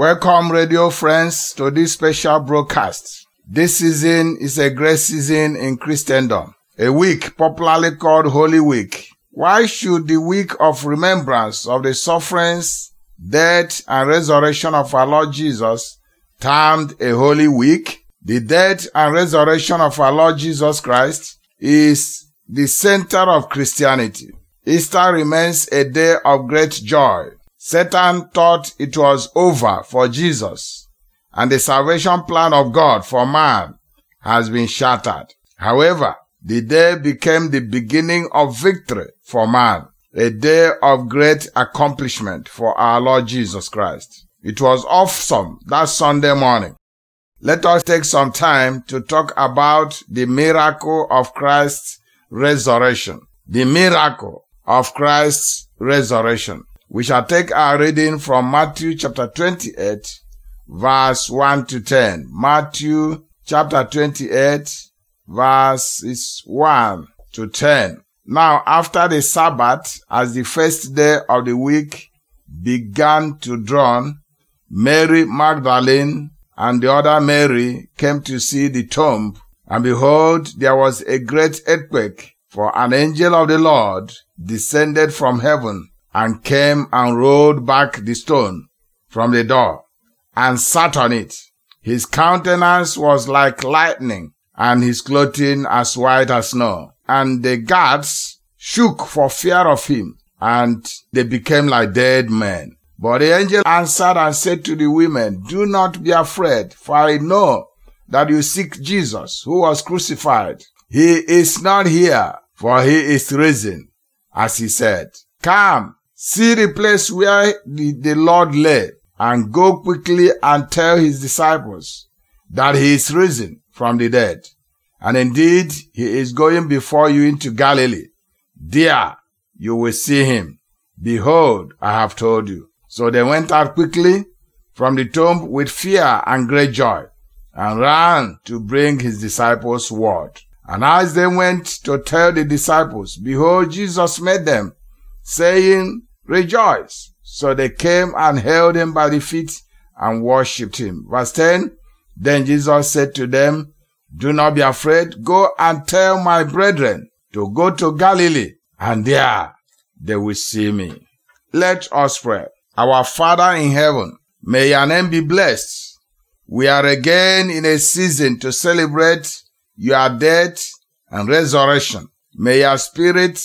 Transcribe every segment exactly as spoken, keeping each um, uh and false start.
Welcome, radio friends, to this special broadcast. This season is a great season in Christendom, a week popularly called Holy Week. Why should the week of remembrance of the sufferings, death, and resurrection of our Lord Jesus, termed a Holy Week? The death and resurrection of our Lord Jesus Christ is the center of Christianity. Easter remains a day of great joy. Satan thought it was over for Jesus, and the salvation plan of God for man has been shattered. However, the day became the beginning of victory for man, a day of great accomplishment for our Lord Jesus Christ. It was awesome that Sunday morning. Let us take some time to talk about the miracle of Christ's resurrection. The miracle of Christ's resurrection. We shall take our reading from Matthew chapter twenty-eight, verse one to ten. Matthew chapter twenty-eight, verses one to ten. Now, after the Sabbath, as the first day of the week began to dawn, Mary Magdalene and the other Mary came to see the tomb, and behold, there was a great earthquake, for an angel of the Lord descended from heaven and came and rolled back the stone from the door, and sat on it. His countenance was like lightning, and his clothing as white as snow. And the guards shook for fear of him, and they became like dead men. But the angel answered and said to the women, "Do not be afraid, for I know that you seek Jesus, who was crucified. He is not here, for he is risen, as he said. Come, see the place where the, the Lord lay, and go quickly and tell his disciples that he is risen from the dead. And indeed, he is going before you into Galilee. There you will see him. Behold, I have told you." So they went out quickly from the tomb with fear and great joy, and ran to bring his disciples word. And as they went to tell the disciples, behold, Jesus met them, saying, "Rejoice." So they came and held him by the feet and worshipped him. Verse ten, Then Jesus said to them, "Do not be afraid. Go and tell my brethren to go to Galilee, and there they will see me." Let us pray. Our Father in heaven, may your name be blessed. We are again in a season to celebrate your death and resurrection. May your Spirit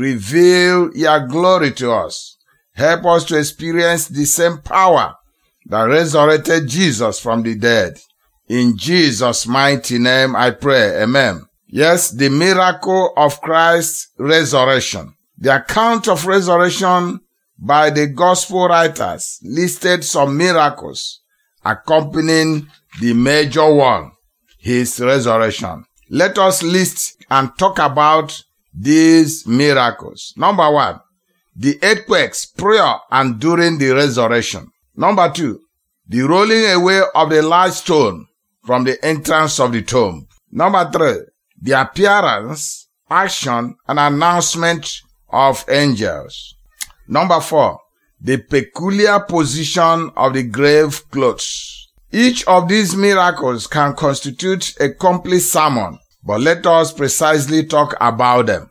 reveal your glory to us. Help us to experience the same power that resurrected Jesus from the dead. In Jesus' mighty name I pray. Amen. Yes, the miracle of Christ's resurrection. The account of resurrection by the gospel writers listed some miracles accompanying the major one, his resurrection. Let us list and talk about these miracles. Number one, the earthquakes prior and during the resurrection. Number two, the rolling away of the large stone from the entrance of the tomb. Number three, the appearance, action, and announcement of angels. Number four, the peculiar position of the grave clothes. Each of these miracles can constitute a complete sermon, but let us precisely talk about them.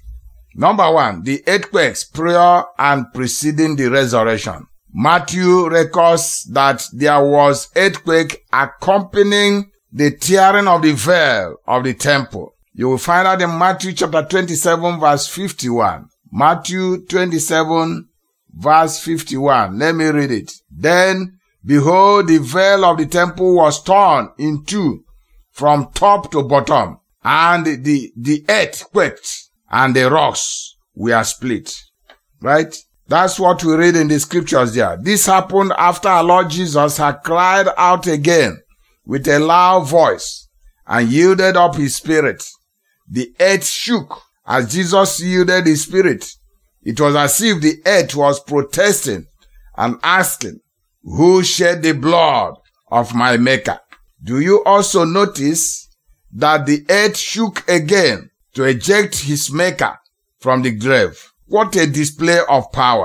Number one, the earthquakes prior and preceding the resurrection. Matthew records that there was earthquake accompanying the tearing of the veil of the temple. You will find that in Matthew chapter twenty-seven, verse fifty-one. Matthew twenty-seven, verse fifty-one. Let me read it. Then, behold, the veil of the temple was torn in two from top to bottom, and the, the earth quaked, and the rocks were split. Right? That's what we read in the scriptures there. This happened after our Lord Jesus had cried out again with a loud voice and yielded up his spirit. The earth shook as Jesus yielded his spirit. It was as if the earth was protesting and asking, "Who shed the blood of my Maker?" Do you also notice that the earth shook again to eject his Maker from the grave? What a display of power!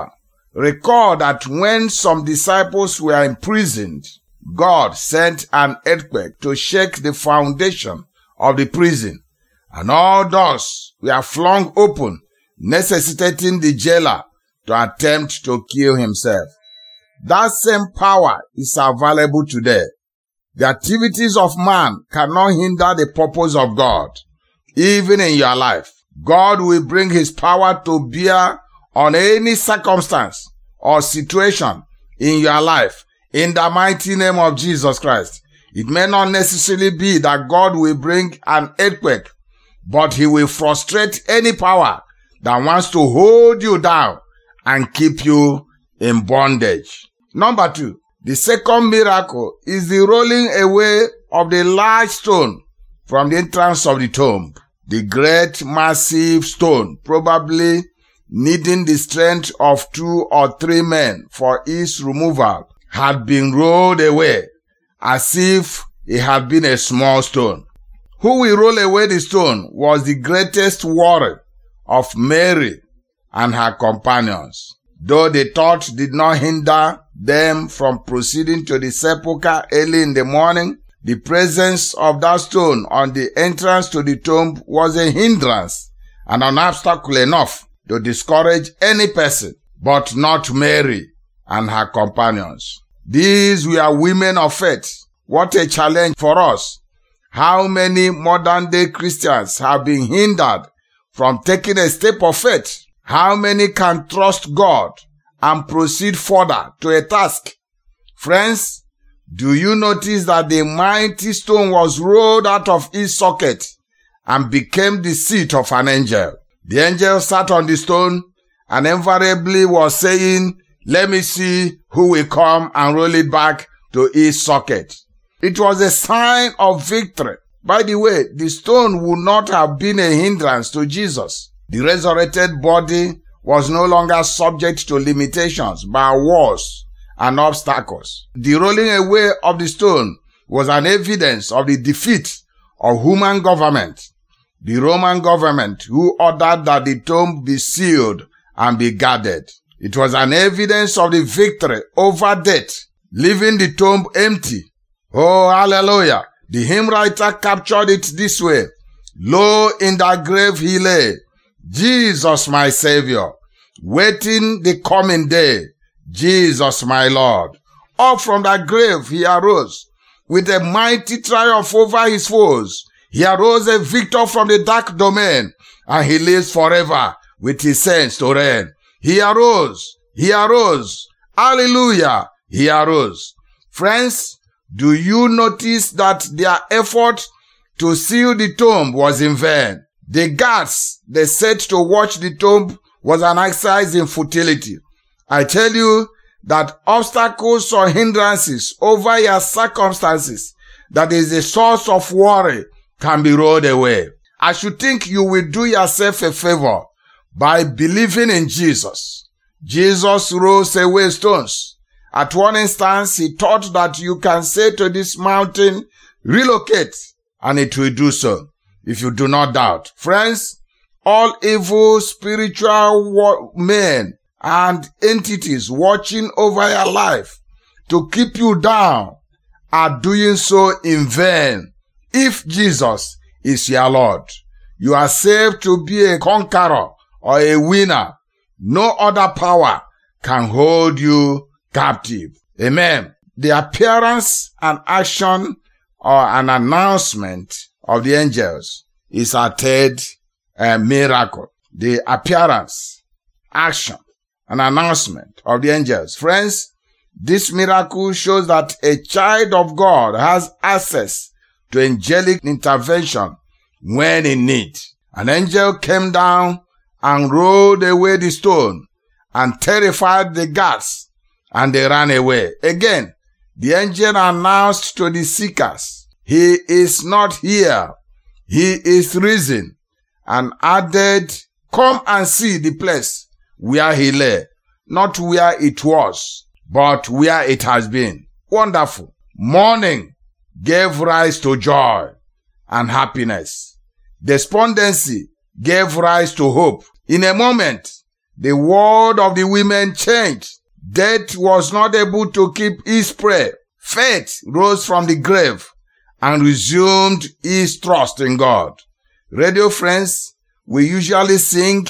Recall that when some disciples were imprisoned, God sent an earthquake to shake the foundation of the prison, and all doors were flung open, necessitating the jailer to attempt to kill himself. That same power is available today. The activities of man cannot hinder the purpose of God. Even in your life, God will bring his power to bear on any circumstance or situation in your life in the mighty name of Jesus Christ. It may not necessarily be that God will bring an earthquake, but he will frustrate any power that wants to hold you down and keep you in bondage. Number two, the second miracle is the rolling away of the large stone from the entrance of the tomb. The great massive stone, probably needing the strength of two or three men for its removal, had been rolled away as if it had been a small stone. Who will roll away the stone was the greatest worry of Mary and her companions. Though the thought did not hinder them from proceeding to the sepulchre early in the morning, the presence of that stone on the entrance to the tomb was a hindrance and an obstacle enough to discourage any person, but not Mary and her companions. These were women of faith. What a challenge for us. How many modern-day Christians have been hindered from taking a step of faith? How many can trust God and proceed further to a task? Friends, do you notice that the mighty stone was rolled out of its socket and became the seat of an angel? The angel sat on the stone and invariably was saying, "Let me see who will come and roll it back to its socket." It was a sign of victory. By the way, the stone would not have been a hindrance to Jesus. The resurrected body was no longer subject to limitations by walls and obstacles. The rolling away of the stone was an evidence of the defeat of human government. The Roman government, who ordered that the tomb be sealed and be guarded. It was an evidence of the victory over death, leaving the tomb empty. Oh, hallelujah. The hymn writer captured it this way: "Lo, in that grave he lay, Jesus my Savior, waiting the coming day, Jesus my Lord. Up from that grave he arose, with a mighty triumph over his foes. He arose a victor from the dark domain, and he lives forever with his saints to reign. He arose, he arose, hallelujah, he arose." Friends, do you notice that their effort to seal the tomb was in vain? The guards they set to watch the tomb was an exercise in futility. I tell you that obstacles or hindrances over your circumstances that is the source of worry can be rolled away. I should think you will do yourself a favor by believing in Jesus. Jesus rolls away stones. At one instance, he taught that you can say to this mountain, "Relocate," and it will do so, if you do not doubt. Friends, all evil spiritual men and entities watching over your life to keep you down are doing so in vain. If Jesus is your Lord, you are saved to be a conqueror or a winner. No other power can hold you captive. Amen. The appearance and action or an announcement of the angels is a third uh, miracle. The appearance, action, and announcement of the angels. Friends, this miracle shows that a child of God has access to angelic intervention when in need. An angel came down and rolled away the stone and terrified the guards, and they ran away. Again, the angel announced to the seekers, "He is not here. He is risen," and added, "Come and see the place where he lay, not where it was, but where it has been." Wonderful. Mourning gave rise to joy and happiness. Despondency gave rise to hope. In a moment, The word of the women changed. Death was not able to keep his prey. Faith rose from the grave and resumed his trust in God. Radio friends, we usually sing,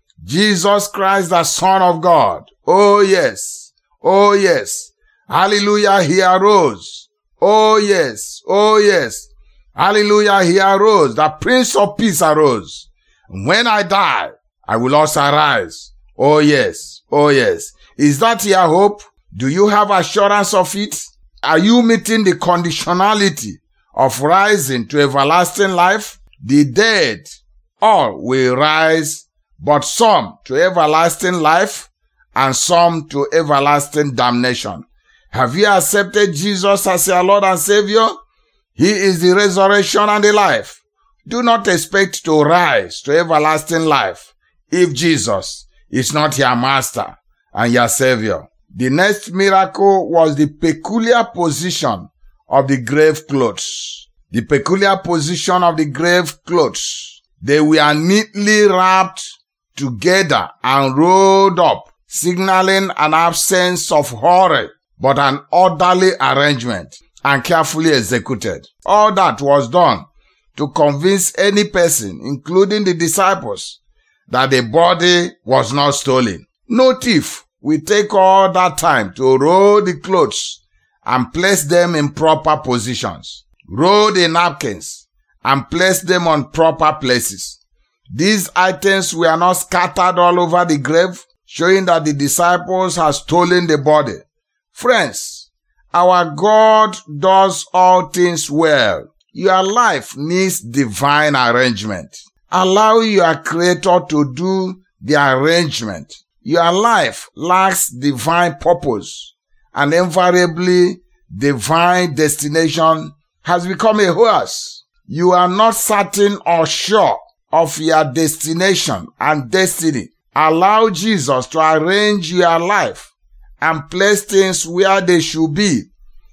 Jesus Christ, the Son of God. Oh yes, oh yes. Hallelujah, he arose. Oh yes, oh yes. Hallelujah, he arose. The Prince of Peace arose. When I die, I will also arise. Oh yes, oh yes. Is that your hope? Do you have assurance of it? Are you meeting the conditionality of rising to everlasting life? The dead all will rise, but some to everlasting life and some to everlasting damnation. Have you accepted Jesus as your Lord and Savior? He is the resurrection and the life. Do not expect to rise to everlasting life if Jesus is not your master and your Savior. The next miracle was the peculiar position of the grave clothes. The peculiar position of the grave clothes. They were neatly wrapped together and rolled up, signaling an absence of hurry, but an orderly arrangement and carefully executed. All that was done to convince any person, including the disciples, that the body was not stolen. No thief will take all that time to roll the clothes and place them in proper positions. Roll the napkins and place them on proper places. These items were not scattered all over the grave, showing that the disciples had stolen the body. Friends, our God does all things well. Your life needs divine arrangement. Allow your Creator to do the arrangement. Your life lacks divine purpose, and invariably divine destination has become a hoax. You are not certain or sure of your destination and destiny. Allow Jesus to arrange your life and place things where they should be.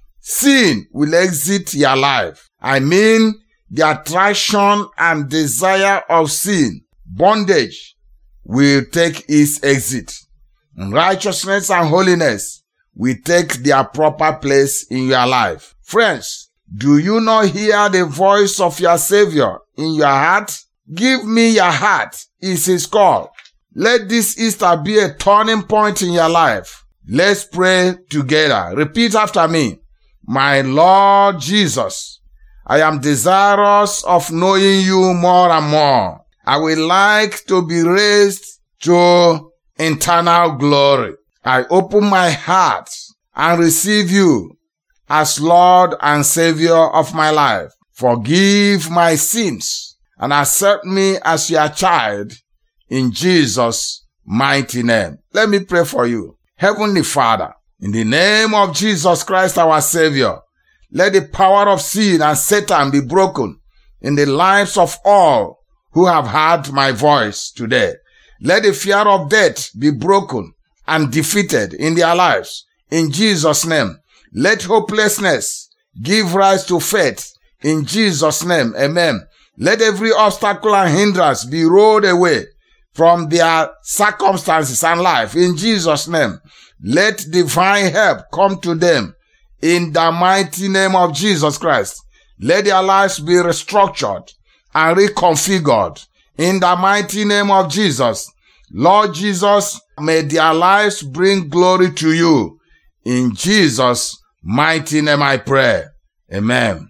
Sin will exit your life. I mean, the attraction and desire of sin, bondage, will take its exit. Righteousness and holiness will take their proper place in your life. Friends, do you not hear the voice of your Savior in your heart? Give me your heart is his call. Let this Easter be a turning point in your life. Let's pray together. Repeat after me. My Lord Jesus, I am desirous of knowing you more and more. I would like to be raised to eternal glory. I open my heart and receive you as Lord and Savior of my life. Forgive my sins and accept me as your child in Jesus' mighty name. Let me pray for you. Heavenly Father, in the name of Jesus Christ our Savior, let the power of sin and Satan be broken in the lives of all who have heard my voice today. Let the fear of death be broken and defeated in their lives. In Jesus' name, let hopelessness give rise to faith. In Jesus' name, amen. Let every obstacle and hindrance be rolled away from their circumstances and life. In Jesus' name, let divine help come to them. In the mighty name of Jesus Christ, let their lives be restructured and reconfigured. In the mighty name of Jesus, Lord Jesus, may their lives bring glory to you. In Jesus' mighty name I pray. Amen.